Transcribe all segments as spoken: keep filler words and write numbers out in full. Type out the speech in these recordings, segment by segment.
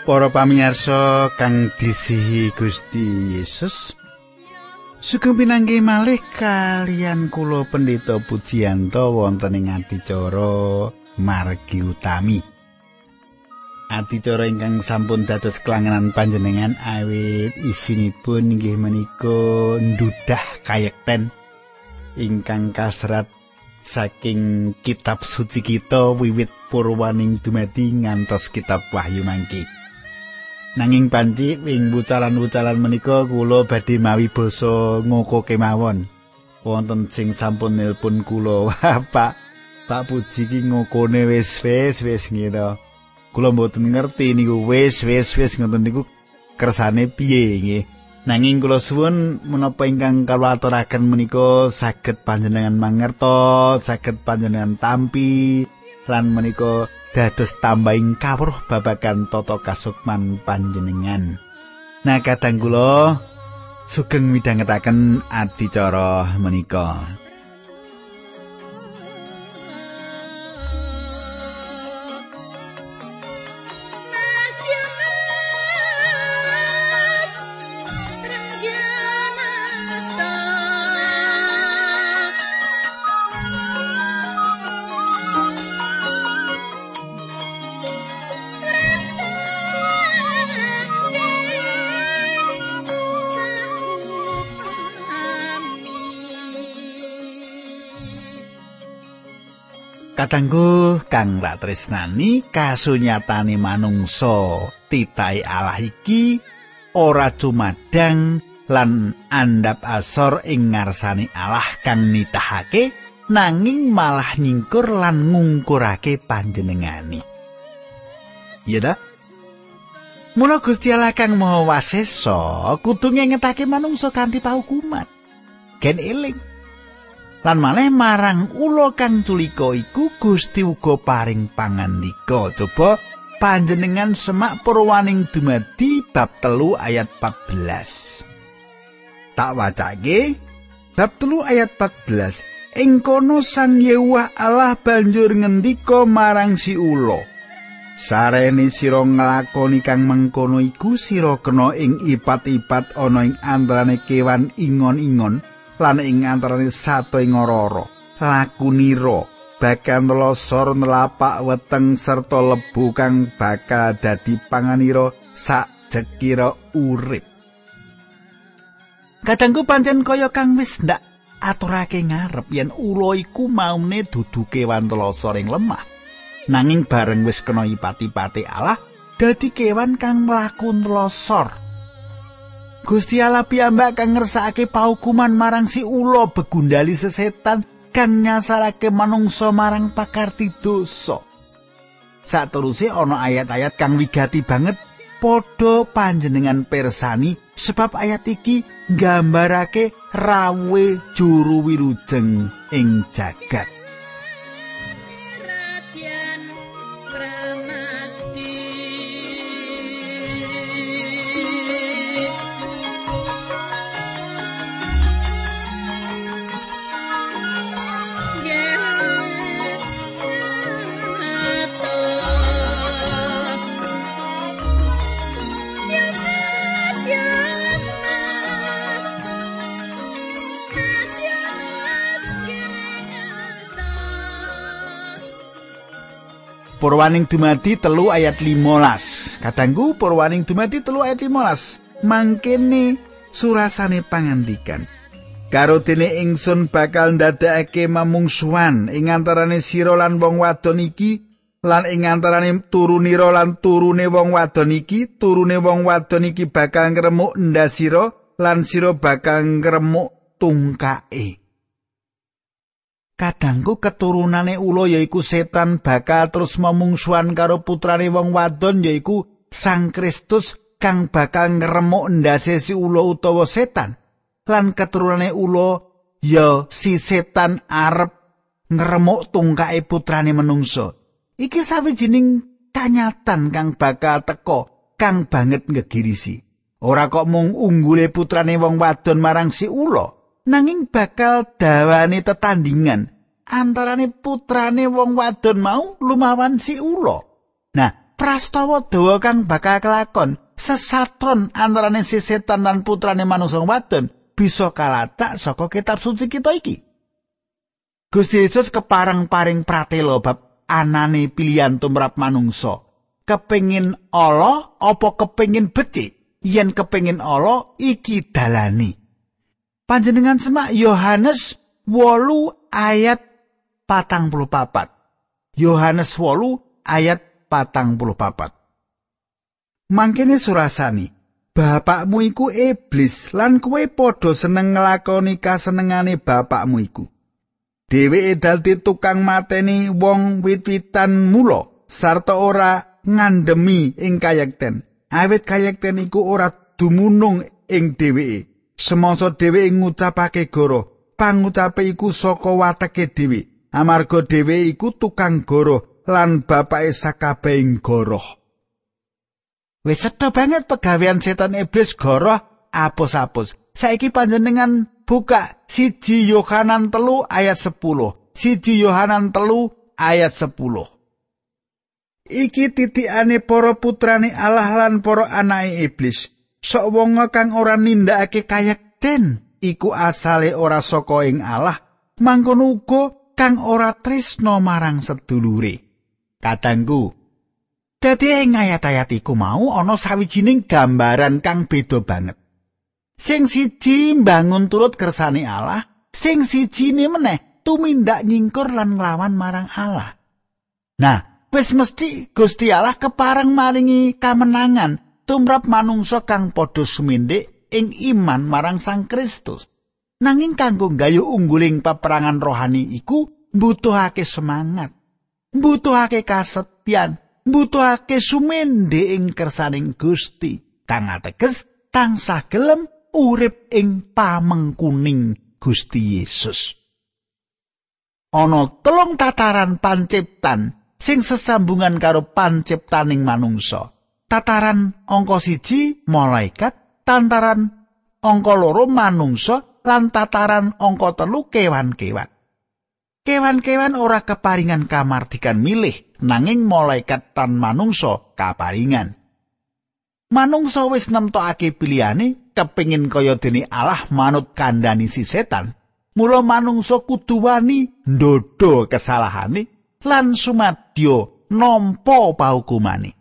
Para pamirsa kang disihi Gusti Yesus, sugeng pinanggih malih kaliyan kula Pendeta Pujiyanto wonten ing adicara Margi Utami. Adicara ingkang sampun dados kelangenan panjenengan awit isinipun inggih menika ndudah kayekten ingkang kaserat saking kitab suci kita wiwit purwaning dumadi ngantos kitab Wahyu mangke. Nanging panci ing wucalan-wucalan menika kula badhe mawi basa ngoko kemawon. Wonten sing sampun nelpon kula, "Wah, Pak, Pak Puji ki ngokone wis-wis wis ngira." Kula mboten ngerti niku wis-wis wis ngoten niku kersane piye nggih. Nanging kula suwun menapa ingkang kula aturaken menika saged panjenengan mangertos, saged panjenengan tampi lan menika dados tambahing kawruh babagan tata kasukman panjenengan. Nah, kadang kula sugeng midhangetaken adicara menika. Katanggu kang rak tresnani, kasunyatane manungsa titahe Allah iki ora cumadang lan andhap asor ing ngarsane Allah kang nitahake, nanging malah nyingkur lan ngungkurake panjenengane. Iya ta? Mula Gusti Allah kang Maha Wasesa kudu ngetake manungsa kanthi paukuman. Gen eling lan maneh marang ula kang culika iku Gusti uga paring pangandika. Coba panjenengan semak purwaning dumadi bab telu ayat empat belas. Tak wacake bab telu ayat empat belas. Ing kono Sang Yewah Allah banjur ngendika marang si ula, "Sarene sira nglakoni kang mengkono iku sira kena ing ipat-ipat ana ing antarane kewan ingon-ingon lan ing antarane sato ing ora-ora. Lakunira bakal nelosor nelapak weteng serta lebu kang bakal dadi panganira sak jekira urip." Kadangku pancen kaya kang wis ndak aturake ngarep yen ula iku maune dudu kewan telosor ing lemah. Nanging bareng wis kena ipat-ipate Allah dadi kewan kang mlaku nelosor. Gusti Allah piyambak kang ngersakake paukuman marang si ula begundali sesetan kang nyasarake manungsa marang pakarti dosa. Sateruse ana ayat-ayat kang wigati banget padha panjenengan pirsani sebab ayat iki nggambarake rawuhe juru wirujeng ing jagat. Purwaning dumadi telu ayat limolas. Kadangku purwaning dumadi telu ayat limolas. Mangkene surasane pangandikan. Karo dene ingsun bakal ndadekake mamungsuhan ing antarane sira lan wong wadon iki lan ing antarane turunira lan turune wong wadon iki, turune wong wadon iki bakal ngremuk ndas sira lan sira bakal ngremuk tungkake. Kadangku keturunane ula yaiku setan bakal terus memungsuhan karo putrane wong wadon yaiku Sang Kristus kang bakal ngremuk ndase si ula utawa setan. Lan keturunane ula ya si setan arep ngremuk tungkake putrane manungsa. Iki sawijining kanyatan kang bakal teka kang banget ngegirisi. Ora kok mung unggule putrane wong wadon marang si ula, nanging bakal dawane tetandingan antarane putrane wong wadon mau lumawan si ula. Nah, prastawa dawa kang bakal kelakon sesatron antarane si setan lan putrane manungsa wadon bisa kalacak saka kitab suci kita iki. Gusti Yesus kepareng paring pratela bab anane pilihan tumrap manungsa. Kepengin ala apa kepengin becik? Yen kepengin ala iki dalane. Panjenengan semak Yohanes wolu ayat patang puluh papat. Yohanes wolu ayat patang puluh papat. Mangkene surasani, bapakmu iku iblis lan kowe padha seneng nglakoni kasenengane bapakmu iku. Dheweke dadi tukang mateni wong wit-witan mula sarta ora ngandemi ing kayekten. Awit kayekten iku ora dumunung ing dheweke. Semangsa dheweke ngucapake goro, pangucape iku saka wateke dhewe. Amarga dheweke iku tukang goro lan bapake sakabehing goroh. Wis setho banget pegawean setan iblis goroh apus-apus. Saiki panjenengan buka siji Yohanan telu ayat sepuluh. Siji Yohanan telu ayat sepuluh. Iki titikane para putrane Allah lan para anake iblis. Sok wong kang ora nindakake kayekten iku asale ora saka ing Allah, mangkono uga kang ora tresna marang sedulure. Kadangku, dadi ing ayat-ayat iku mau ana sawijining gambaran kang beda banget. Sing siji mbangun turut kersane Allah, sing sijine meneh tumindak nyingkur lan nglawan marang Allah. Nah, wis mesti Gusti Allah kepareng maringi kamenangan tumrap manungsa kang padha sumindhik ing iman marang Sang Kristus. Nanging kanggo gayuh ungguling peperangan rohani iku mbutuhake semangat, mbutuhake kasetyan, mbutuhake sumindhik ing kersaning Gusti. Kang ateges tansah gelem urip ing pamengkuning Gusti Yesus. Ana telung tataran panciptan sing sesambungan karo panciptaning manungsa. Tataran angka siji malaikat, tataran angka loro manungsa, lan tataran angka telu kewan-kewan. Kewan-kewan ora keparingan kamardikan milih, nanging malaikat tan manungsa kaparingan. Manungsa wis nemtokake pilihane kepengin kaya dene Allah manut kandhani si setan. Mula manungsa kudu wani ndodho kesalahane lan sumadya nampa paukumane.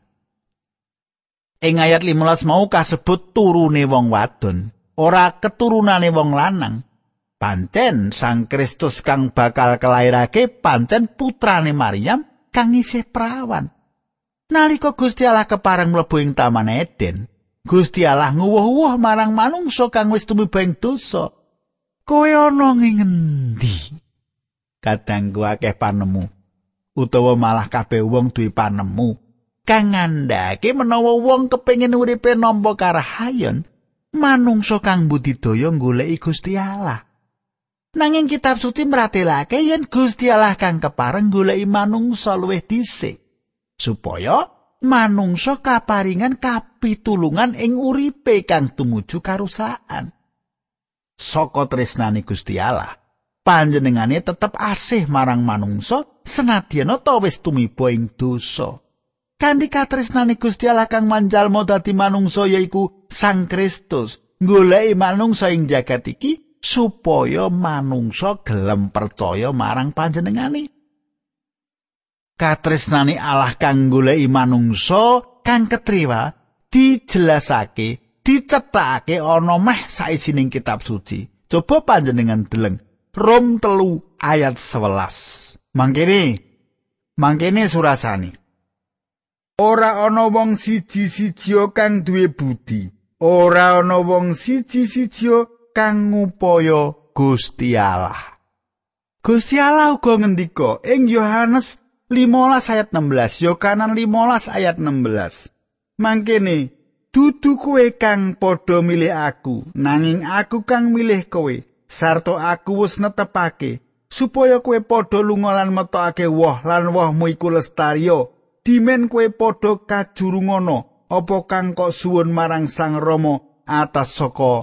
Ing ayat limolas mau kasebut turune wong wadon, ora keturunane wong lanang. Pancen Sang Kristus kang bakal kelairake pancen putrane Maryam kang isih prawan. Nalika Gusti Allah kepareng mlebu ing Taman Eden, Gusti Allah nguwuh-uwuh marang manungsa kang wis tumiba ing dosa. Kowe ana ing ngendi? Kadangku akeh panemu, utawa malah kabeh wong duwe panemu. Kang ngandhake menawa wong kepengin uripe nampa karahayon, manungsa kang budidaya goleki Gusti Allah. Nanging kitab suci mratelake yen Gusti Allah kang kepareng goleki manungsa luwih dhisik, supaya manungsa kaparingan kapitulungan ing uripe kang tumuju karusaan. Saka tresnane Gusti Allah, panjenengane tetep asih marang manungsa senadyan ta wis tumiba ing dosa. Kanthi katresnane Gusti Allah kang manjalma dadi manungsa yaiku Sang Kristus, goleki manungsa ing jagat iki supaya manungsa gelem percaya marang panjenengane. Katresnane Allah kang goleki manungsa kang ketriwa dijelasake, dicethakake ana meh saijining kitab suci. Coba panjenengan deleng Rom telu ayat sewelas. Mangkene, mangkene surasane. Ora ana wong siji-sijia kang duwe budi, ora ana wong siji-sijia kang ngupaya Gusti Allah. Gusti Allah uga ngendika ing Yohanes limolas ayat enam belas, Yohanan limolas ayat enam belas. Mangkene, dudu kowe kang padha milih aku, nanging aku kang milih kowe, sarta aku wis netepake supaya kowe padha lunga lan metokake woh lan wohmu iku lestariya. Dimen kowe padha kajurungana apa kang kok suwun marang Sang Rama atas saka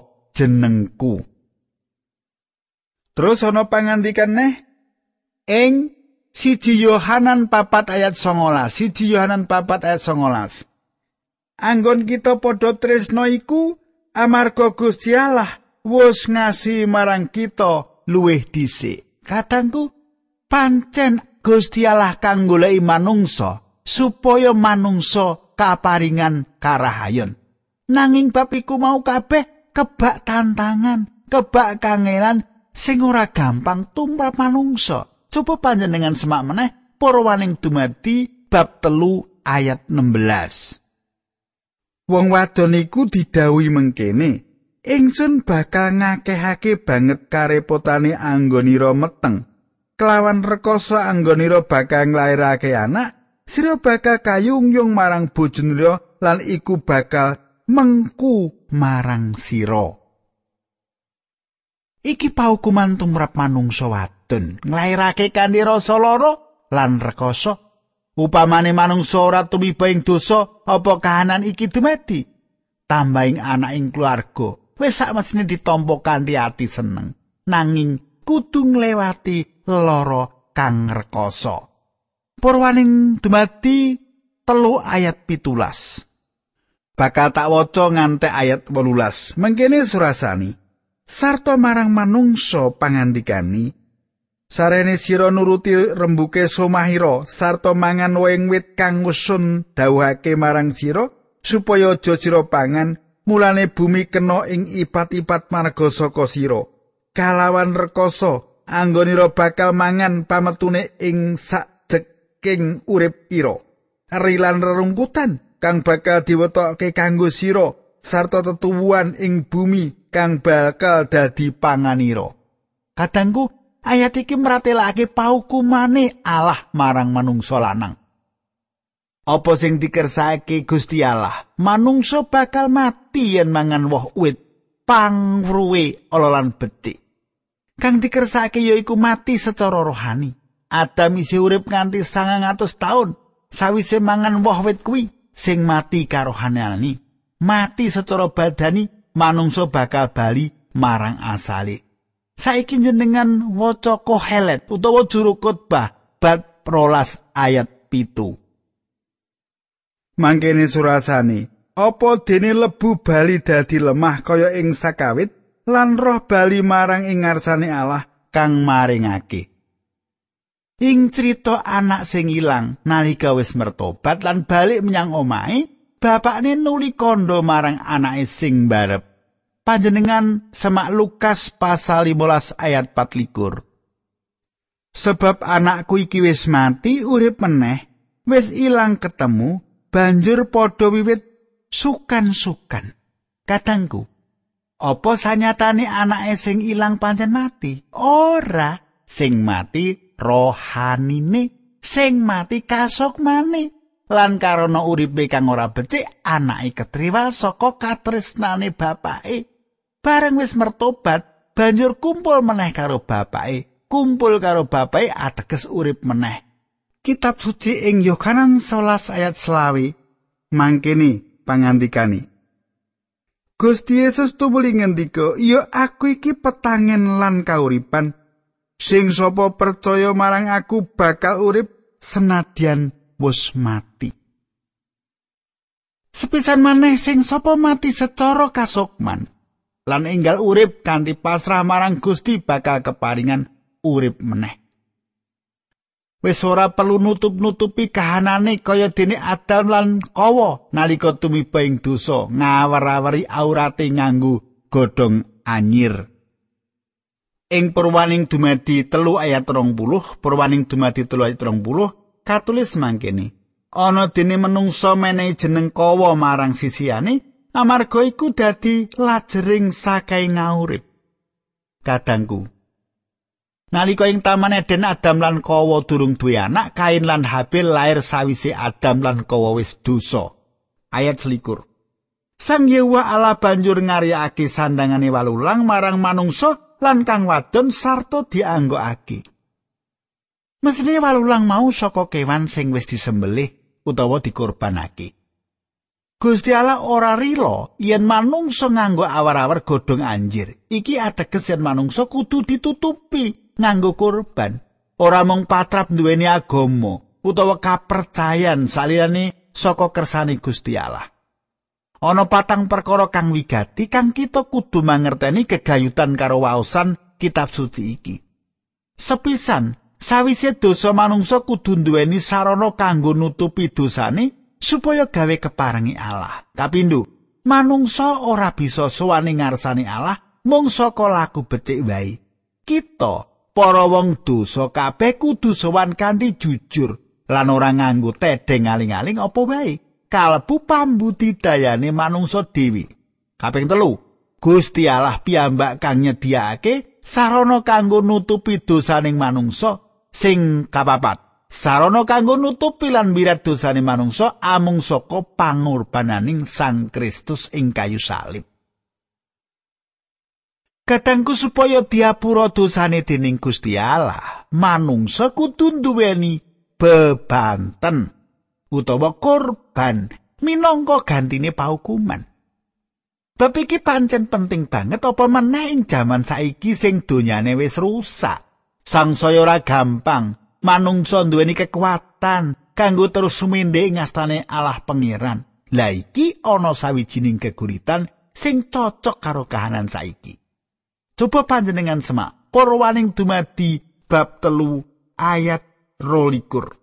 jenengku. Terus ana pangandikan neh ing Siji Yohanan papat ayat songolas. Siji Yohanan papat ayat songolas. Anggon kita padha tresno iku amarga Gusti Allah wis ngasihi marang kita luwih dhisik. Katangku, pancen Gusti Allah kang goleki manungsa supaya manungsa kaparingan karahayon. Nanging bab iku mau kabeh kebak tantangan, kebak kangelan sing ora gampang tumrap manungsa. Coba panjenengan semak meneh para waning dumadi bab telu ayat enam belas. Wong wadon iku didhawuhi mengkene, ingsun bakal ngakehake banget karepotane anggonira meteng. Kelawan rekoso anggonira bakal nglairake anak, sira bakal kayungyung marang bojonira lan iku bakal mengku marang sira. Iki paukuman tumrap manungsa wadon, nglairake kanthi rasa lara lan rekoso. Upamane manungsa ora tumiba ing dosa, apa kahanan iki dumadi? Tambahing anak ing keluarga, wis sakmestine ditampa kanthi ati seneng, nanging kudu nglewati lara kang rekoso. Purwaning dumadi telu ayat pitulas. Bakal tak waca ngantek ayat wolulas. Mengkene surasani, sarta marang manungsa pangandikani, sarene sira nuruti rembuke somahira sarta mangan wohing wit kang usun dawuhake marang sira supaya aja sira pangan, mulane bumi kena ing ipat-ipat marga saka sira. Kalawan rekoso anggonira bakal mangan pametune ing sajeking urip ira. Eri lan rerungkutan kang bakal diwetokke kanggo sira sarta tetuwuhan ing bumi kang bakal dadi panganira. Kadangku, ayat iki mratelake paukumane Allah marang manungsa lanang. Apa sing dikersake Gusti Allah? Manungsa bakal mati yen mangan woh wit pangruwe ala lan becik. Kang dikersake yaiku mati secara rohani. Adam isih urip nganti sangang atus taun sawise mangan woh wit kuwi. Sing mati karohanane, mati secara badani, manungsa bakal bali marang asale. Saiki jenengan waca Kohelet utawa juru khotbah bab rolas ayat pitu. Mangkene surasane, apa dene lebu bali dadi lemah kaya ing sakawit lan roh bali marang ing ngarsane Allah kang maringake. Ing crita anak sing ilang nalika wis mertobat lan balik menyang omahe, bapakne nuli kandha marang anake sing mbarep. Panjenengan semak Lukas pasal limolas ayat pat likur. Sebab anakku iki wis mati urip meneh, wis ilang ketemu, banjur padha wiwit sukan-sukan. Kadangku, apa sanyatane anake sing ilang pancen mati? Ora, sing mati rohanine, sing mati kasukmane. Lan karana uripe kang ora becik, anake ketriwal saka katresnane bapake. Bareng wis mertobat, banjur kumpul meneh karo bapake. Kumpul karo bapake ateges urip meneh. Kitab suci ing Yohanan sewelas ayat selawe, mangkene pangandikane. Gusti Yesus tumuli ngendika, "Ya aku iki petangen lan kauripan. Sing sapa percaya marang aku bakal urip senadyan wis mati." Sepisan maneh sing sapa mati secara kasukman lan enggal urip kanthi pasrah marang Gusti bakal keparingan urip meneh. Wis ora perlu nutup-nutupi kahanane kaya dene Adam lan Kawa nalika tumiba ing dosa, ngawar-awari aurate nganggo godhong anyir. Ing Purwaning dumadi telu ayat rong puluh, Purwaning dumadi telu ayat rong puluh, katulis mangkene, ana dene menungsa menehi jeneng Kawa marang sisihane, amarga iku dadi lajering sakai ngaurip. Kadangku, nalika ing Taman Eden Adam lan Kawa durung duwe anak, Kain lan Habil lair sawise Adam lan Kawa wis dosa. Ayat selikur. Sang Yewa Allah banjur ngaryakake sandangane walulang marang manungsa lan kang wadon sarta dianggokake. Mesine walulang mau saka kewan sing wis disembelih utawa dikorbanake. Gusti Allah ora rila yen manungsa nganggo awar-awar godhong anjir. Iki ateges yen manungsa kudu ditutupi nganggo kurban. ora mung patrap nduweni agama utawa kapercayan saliyane saka kersane Gusti Allah. Ana patang perkara kang wigati kang kita kudu mangerteni gegayutan karo waosan kitab suci iki. Sepisan, sawise dosa manungsa kudu nduweni sarana kanggo nutupi dosane supaya gawe keparengi Allah. Kapindho, manungsa ora bisa sowan ing ngarsane Allah mung saka laku becik wae. Kita, para wong dosa kabeh kudu sowan kanthi jujur lan ora nganggo tedeng aling-aling apa wae. Kalbu pambudidayane manungsa dhewe. Kaping telu, Gusti Allah piyambak kang nyediakake sarana kanggo nutupi dosaning manungsa. Sing kapapat, sarana kanggo nutupi lan mirat dosane manungsa amung saka pangorbananing Sang Kristus ing kayu salib. Katangku supaya diapura dosane dening Gusti Allah, manungsa kudu nduweni bebanten utawa korban minangka gantine paukuman. Bab iki pancen penting banget apa meneh ing jaman saiki sing donyane wis rusak. Sangsaya ora gampang, manungsa nduweni kekuatan kanggo terus sumindhe ing astane Allah Pangeran. Lah iki ana sawijining geguritan sing cocok karo kahanan saiki. Coba panjenengan semak Purwaning dumadi bab telu ayat rolikur.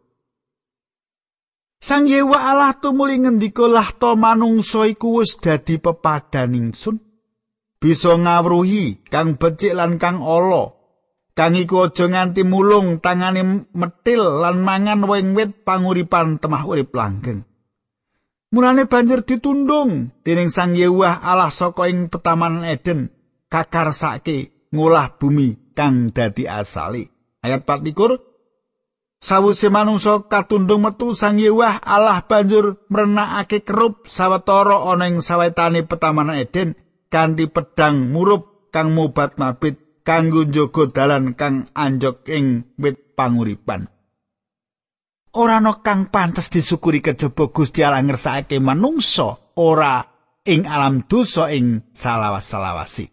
Sang Yewa Allah tumuli ngendika lah to manungsa iku wis dadi pepadhan ingsun. Bisa ngawruhi kang becik lan kang ala. Kang iku aja nganti mulung tangane metil lan mangan wing-wit panguripan temah urip langgeng. Mulane banjur ditundung dening Sang Yewa Allah saka ing petamanan Eden kakarsake ngolah bumi kang dadi asale. Ayat pat likur. Sawise manungsa katundung metu Sang Yewa Allah banjur mrenakake kerup sawetara ana ing sawetane petamanan Eden kanthi pedang murup kang mobat mabit kanggo njaga dalan kang anjok ing wit panguripan. Ora ana kang pantes disyukuri kejaba Gusti Allah ngersakake manungsa ora ing alam dosa ing salawas-salawasi.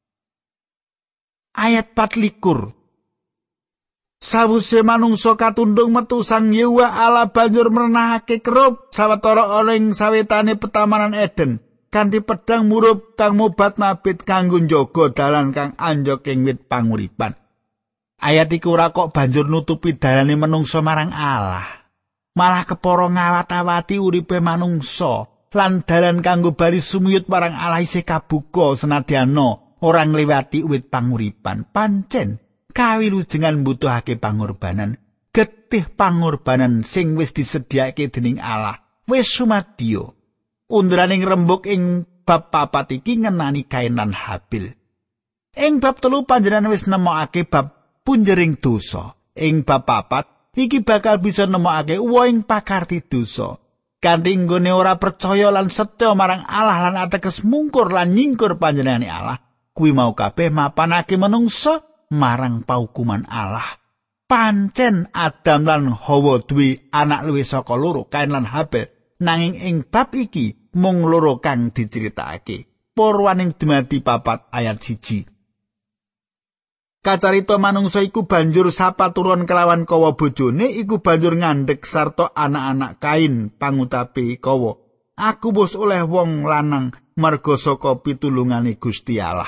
Ayat pat likur. Sawise manungsa katundung metu Sang Yewa Allah banjur mrenahake kerup sawetara ana ing sawetane petamanan Eden kanthi pedhang murup kang mobat mabit kanggo njaga dalan kang anjok ing wit panguripan. Ayat iku ora kok banjur nutupi dalane manungsa marang Allah. Malah kepara ngawat-awati uripe manungsa lan dalan kanggo bali sumuyut marang Allah isih kabuka senadyana ora ngliwati wit panguripan. Pancen kawilujengan mbutuhake pangorbanan, getih pangorbanan sing wis disediakake dening Allah wis sumadya. Undraning rembug ing bab papat iki ngenani Kain lan Habil. Ing bab telu panjenengan wis nemokake bab punjering dosa. Ing bab papat iki bakal bisa nemokake uwa ing pakarti dosa. Kanthi nggone ora percaya lan setya marang Allah lan ateges mungkur lan nyingkur panjenengane Allah, kuwi mau kabeh mapanake manungsa marang paukuman Allah. Pancen Adam lan Hawa duwe anak luwih saka loro, Kain lan Habil, nanging ing bab iki mung loro kang diceritakake. Purwaning dumadi papat ayat siji. Kacarita manungsa iku banjur sapaturon kelawan kawa bojone iku banjur ngandhek sarta anak-anak Kain pangutape kawa. Aku wis oleh wong lanang marga saka pitulungane Gusti Allah.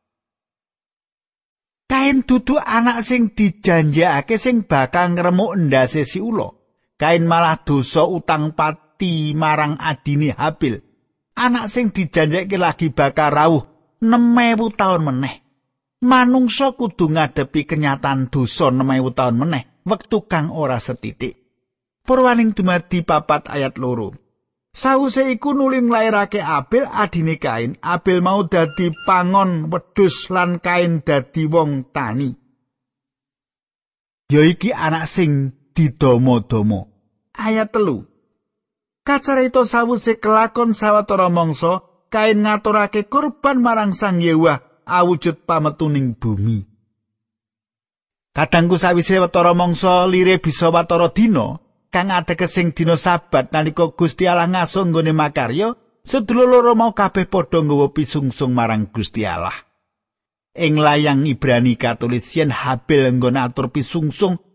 Kain dudu anak sing dijanjekake sing bakal ngremuk endase si ula. Kain malah dosa utang pati marang adine Habil. Anak sing dijanjekake lagi bakal rawuh enam ewu taun meneh. Manungsa kudu ngadepi kenyataan dosa enam ewu taun meneh, wektu kang ora setitik. Purwaning dumadi papat ayat loro. Sawise iku nuli nglairake Abil adine Kain. Abil mau dadi pangon wedhus lan Kain dadi wong tani. Ya iki anak sing didomo-domo. Ayat telu. Kacarita sawise kelakon sawetara mangsa, Kain ngaturake kurban marang Sang Yewa awujud pametuning bumi. Kadangku sawise watara mangsa lire bisa watara dina, kang ateges sing dina Sabat nalika Gusti Allah ngaso nggone makarya, sedulur loro mau kabeh padha nggawa pisungsung marang Gusti Allah. Ing layang Ibrani katulis yen Habil nggone atur pisungsung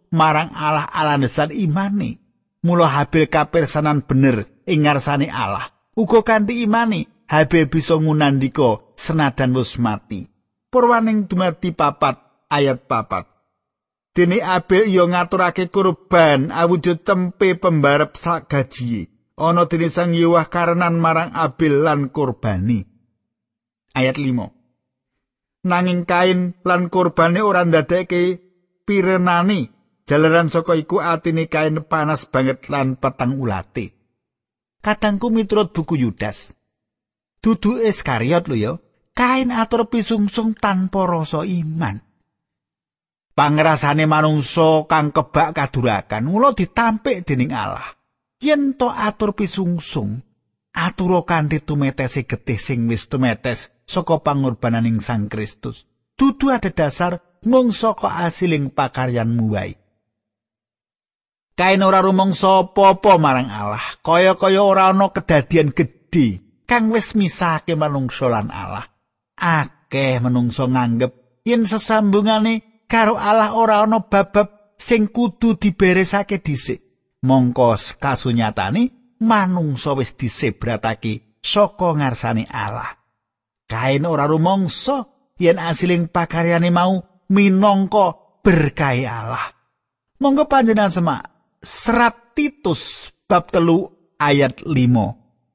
marang Allah alandesan imane. Mula Habil kapirsanan bener ing ngarsane Allah. Uga kanthi imane Habil bisa ngunandika senajan wis mati. Purwaning dumadi papat ayat papat. Dene Abel iya ngaturake kurban awujud cempe pembarep sak gajihe. Ana dene Sang Yewah karenan marang Abel lan kurbani. Ayat lima. Nanging Kain lan kurbane ora ndadekake pirenane. Jalaran saka iku atine Kain panas banget lan petang ulate. Kadangku miturut buku Yudas. Dudu Iskariot lho ya. Kain atur pisungsung tanpa rasa iman. Pangrasane manungsa kang kebak kadurakan mula ditampik dening Allah. Yen to atur pisungsung, atura kanthi tumetese getih sing wis tumetes saka pangorbaning Sang Kristus. Dudu ada dasar mung saka asiling pakaryanmu wae. Kain ora rumangsa apa-apa marang Allah, kaya-kaya ora ana kedadian gedhe kang wis misahake manungsa lan Allah. Akeh manungsa nganggep yen sesambungane karo Allah ora ana bab-bab sing kudu diberesake dhisik. Mongko kasunyatane manungsa wis disebratake saka ngarsane Allah. Kain ora rumangsa yen asiling pakaryane mau minangka berkahe Allah. Monggo panjenengan semak serat Titus bab telu ayat lima.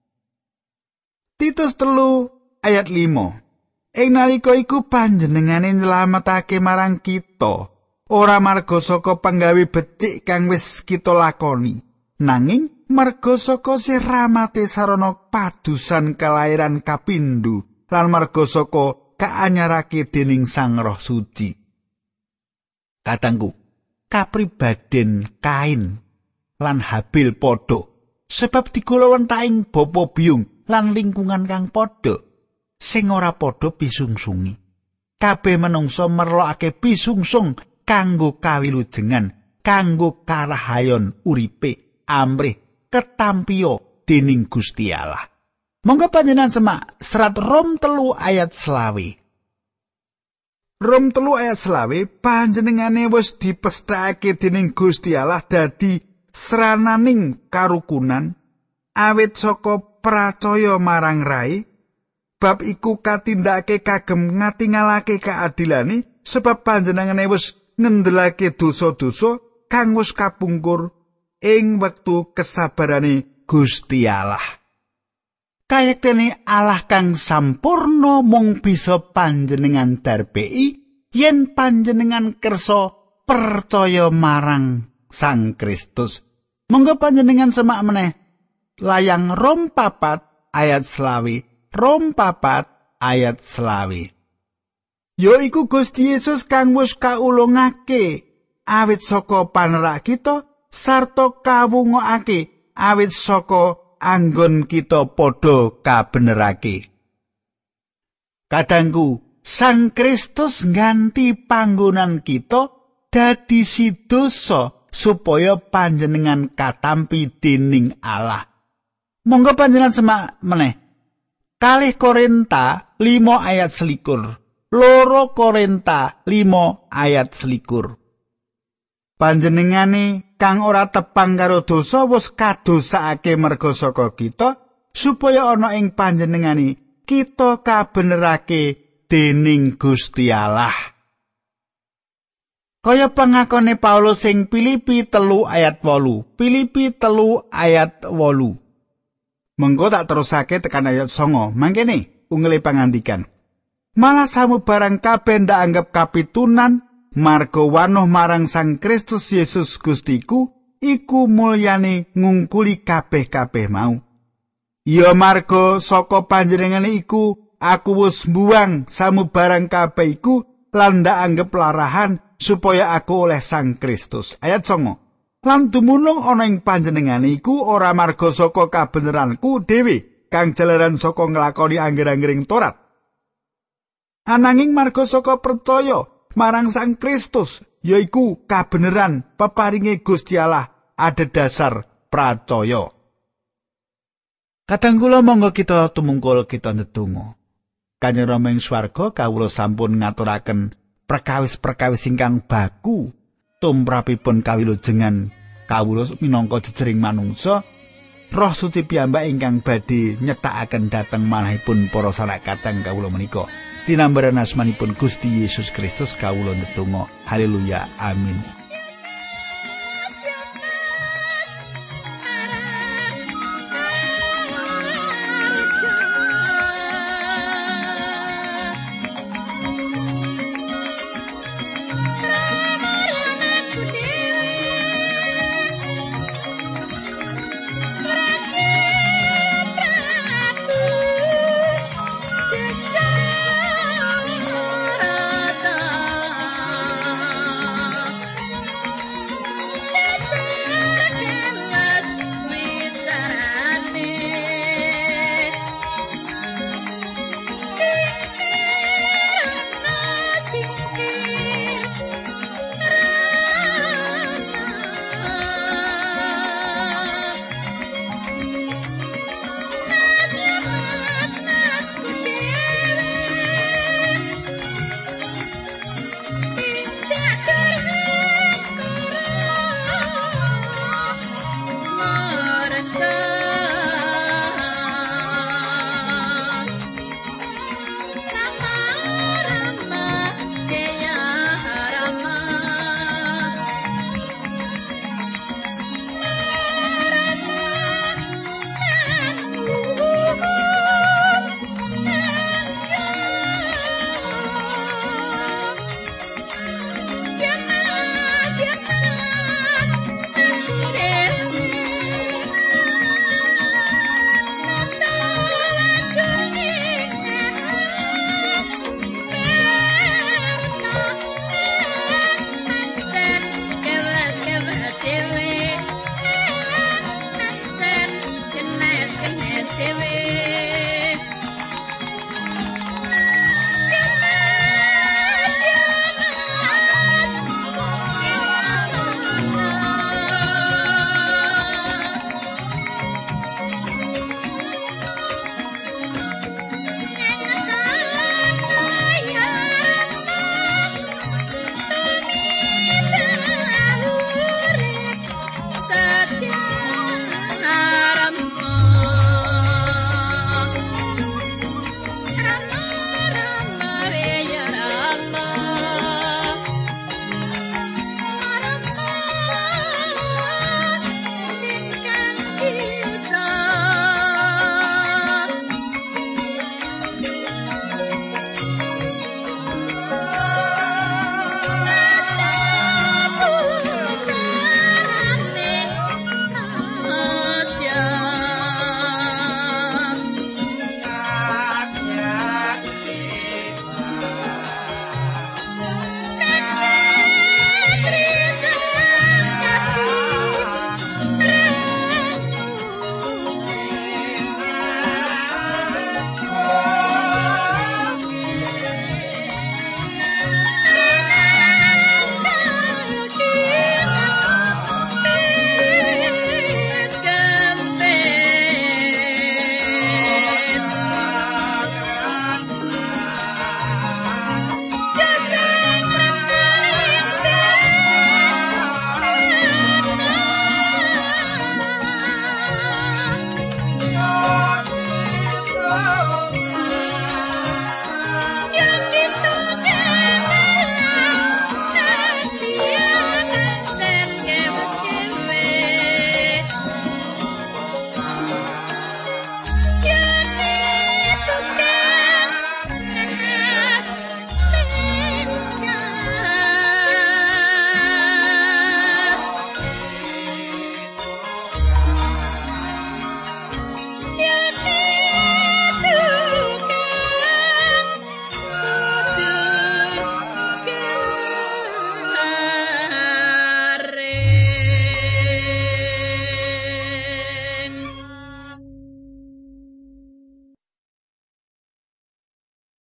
Titus telu ayat lima. Ing nalika iku panjenengane nyelametake marang kita ora marga saka panggawe becik kang wis kita lakoni, nanging marga saka sirahmate sarana padusan kelahiran kapindho lan marga saka kaanyarake dening Sang Roh Suci. Katangku, kapribaden Kain lan Habil padha sebab digolowentaing bapa biyung lan lingkungan kang padha. Sing ora padha pisungsungi. Kabeh manungsa merlokake pisungsung kanggo kawilujengan, kanggo karahayon uripe, amrih ketampiya dening Gusti Allah. Monggo panjenengan semak serat Rom telu ayat selawe. Rom telu ayat selawe, panjenengane wis dipesthakake dening Gusti Allah dadi srananing karukunan awit saka pracaya marang rai. Bab iku katindakake kagem ngatingalake kaadilane sebab panjenengane wis ngendelake dosa-dosa kang wis kapungkur ing wektu kesabarane Gusti Allah. Kayektene Allah kang sampurna mung bisa panjenengan darbeki yen panjenengan kersa percaya marang Sang Kristus. Monggo panjenengan semak meneh layang Rom papat ayat selawe. Rom papat ayat selawe. Ya iku Gusti Yesus kang wis kaulungake awit saka panerak kita sarta kawungokake awit saka anggon kita padha kabenerake. Kadangku, Sang Kristus ngganti panggonan kita dadi sidosa supaya panjenengan katampi dening Allah. Monggo panjenengan semak meneh Kalih Korinta lima ayat selikur. Loro Korinta lima ayat selikur. Panjenengane kang ora tepang karo dosa wis kadosakake merga saka kita supaya ana ing panjenengane kita kabenerake dening Gusti Allah. Kaya pangakone Paulus sing Filipi telu ayat wolu. Filipi telu ayat wolu. Mengko tak terusake tekan ayat songo. Mangkene ungele pangandikan. Malah samubarang kabeh ndak anggap kapitunan marga wanuh marang Sang Kristus Yesus Gustiku iku mulyane ngungkuli kabeh-kabeh mau. Ya marga saka panjenengane iku aku wis mbuwang samubarang kabeh iku lan ndak anggap larahan supaya aku oleh Sang Kristus. Ayat songo. Lan dumunung ana ing panjenengane iku ora marga saka kabeneranku dhewe kang jalaran saka nglakoni angger-anggering Torat. Ananging marga saka percaya marang Sang Kristus yaiku kabeneran peparinge Gusti Allah adhedhasar pracaya. Kadang kula monggo kita tumungkul kita ndedonga. Kanjeng Rama ing swarga kawula sampun ngaturaken perkawis-perkawis ingkang baku tumrapipun kawilujengan kawula minangka jejering manungsa, Roh Suci piyambak ingkang badhe nyethakaken dhateng manahipun para sanak kateng kawula menika. Dinambaran asmanipun Gusti Yesus Kristus kawula ndedonga. Haleluya. Amin.